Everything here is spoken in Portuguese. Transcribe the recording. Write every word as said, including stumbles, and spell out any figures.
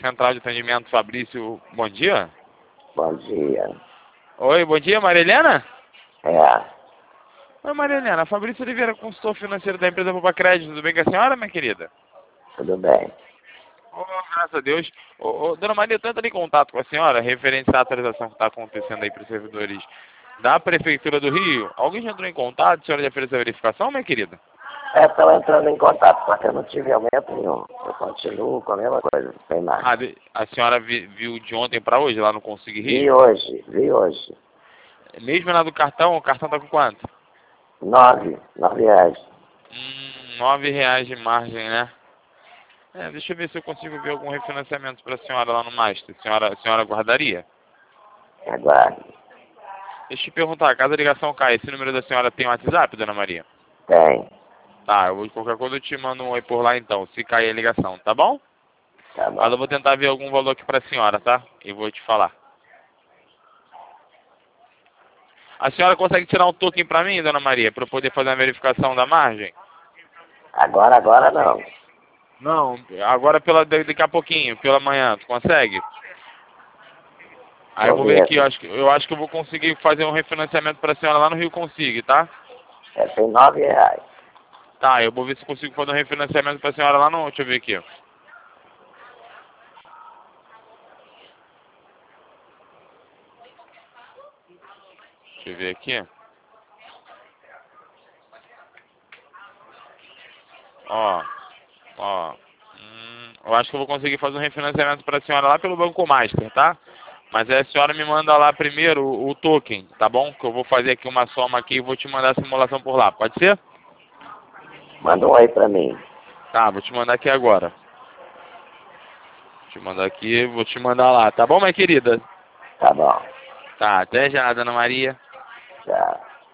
Central de Atendimento Fabrício. Bom dia. Bom dia. Oi, bom dia, Maria Helena? É, Oi, Maria Helena. Fabrício Oliveira, consultor financeiro da empresa Poupa Crédito. Tudo bem com a senhora, minha querida? tudo bem. Oh, graças a Deus. Ô, ô, dona Maria, tenta em contato com a senhora, referente à atualização que está acontecendo aí para os servidores da Prefeitura do Rio. Alguém já entrou em contato? A senhora já fez essa verificação, minha querida? É, estão entrando em contato, só que eu não tive aumento nenhum. Eu continuo com a mesma coisa, não tem mais. Ah, de- a senhora vi- viu de ontem para hoje lá no Consigue Vi Rio? hoje, vi hoje. Mesmo na do cartão, o cartão tá com quanto? Nove, nove reais. Hum, nove reais de margem, né? É, deixa eu ver se eu consigo ver algum refinanciamento para a senhora lá no Master. A senhora, a senhora guardaria? Aguarde. Deixa eu te perguntar, caso a ligação caia, esse número da senhora tem WhatsApp, dona Maria? Tem, Tá, eu vou, qualquer coisa eu te mando um oi por lá então, se cair a ligação, tá bom? tá Mas eu bom. vou tentar ver algum valor aqui pra senhora, tá? E vou te falar. A senhora consegue tirar um token pra mim, dona Maria, pra eu poder fazer a verificação da margem? Agora, agora não. Não, agora pela, daqui a pouquinho, pela manhã, tu consegue? Aí eu Vou vou ver ver aqui, eu aqui. acho, que- eu acho que eu vou conseguir fazer um refinanciamento pra senhora lá no Rio Consigue, tá? É, tem nove reais. Tá, eu vou ver se consigo fazer um refinanciamento pra senhora lá no... Deixa eu ver aqui, ó. Deixa eu ver aqui. Ó, ó. Hum, eu acho que eu vou conseguir fazer um refinanciamento pra senhora lá pelo Banco Master, tá? Mas aí a senhora me manda lá primeiro o, o token, tá bom? Que eu vou fazer aqui uma soma aqui e vou te mandar a simulação por lá, pode ser? Manda um oi pra mim. Tá, vou te mandar aqui agora. Vou te mandar aqui, vou te mandar lá, tá bom, minha querida? Tá bom. Tá, até já, dona Maria. Tchau.